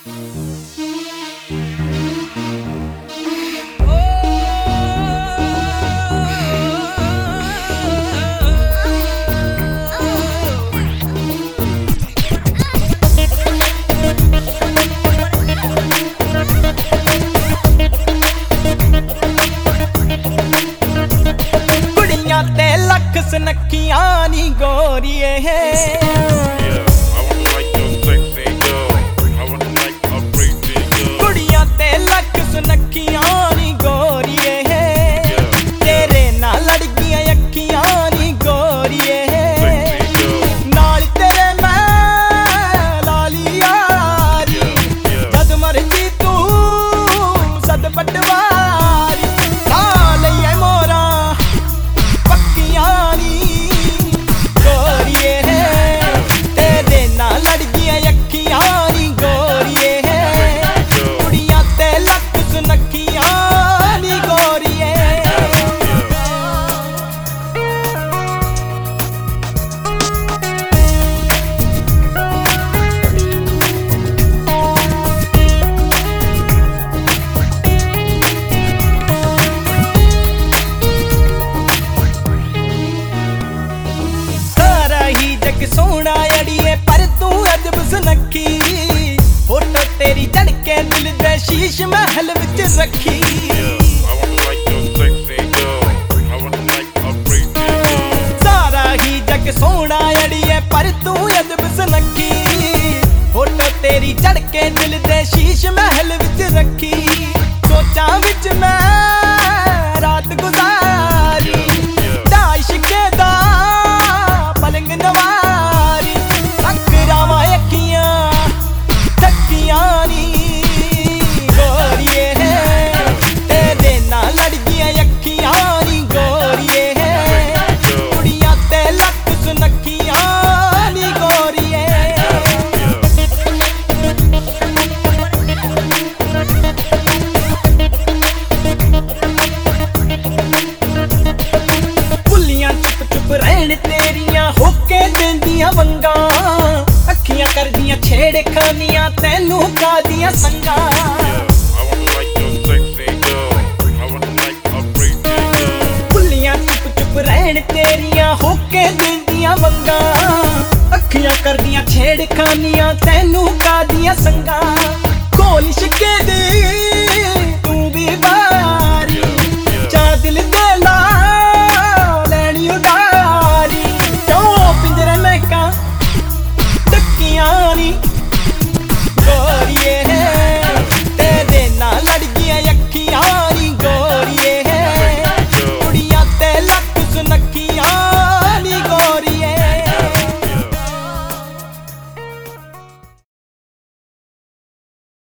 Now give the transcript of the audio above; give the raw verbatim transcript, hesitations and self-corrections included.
ਸੁਨੱਖੀਆਂ ਨੀ ਗੋਰੀਏ ਕੁੜੀਆਂ ਤੇ ਲੱਖ ਸੁਨੱਖੀਆਂ ਨੀ ਗੋਰੀਏ ਤੇਰੇ ਨਾਲ ਲੜ ਗਈਆਂ ਅੱਖੀਆਂ ਨੀ ਗੋਰੀਏ ਨਾਲ ਤੇਰੇ ਮੈਂ ਲਾਲੀ ਯਾਰੀ ਜਦ ਮਰਜੀ ਤੂੰ ਸਦ ਪਟਵਾਰੀ ਆ ਲਈਏ ਮੋਰਾਂ ਪੱਕੀਆਂ सोना अड़िए पर तू अजब सुनखी फोटो तेरी चढ़ के दिल दे शीश महल विच रखी सारा ही जग सोना अड़िए पर तू अजब सुनखी फोटो तेरी चढ़ के दिल दे शीश महल विच रखी सोचा विच मैं रात गुजारी दाइश्के दा पलंग नवा वंगा अखियां कर दियां छेड़ खानियां तैनू कादियां संगा भुलियां चुप चुप रहन तेरियां होके देंदियां वंगा अखियां कर दियां छेड़ खानियां तैनू कादियां संगा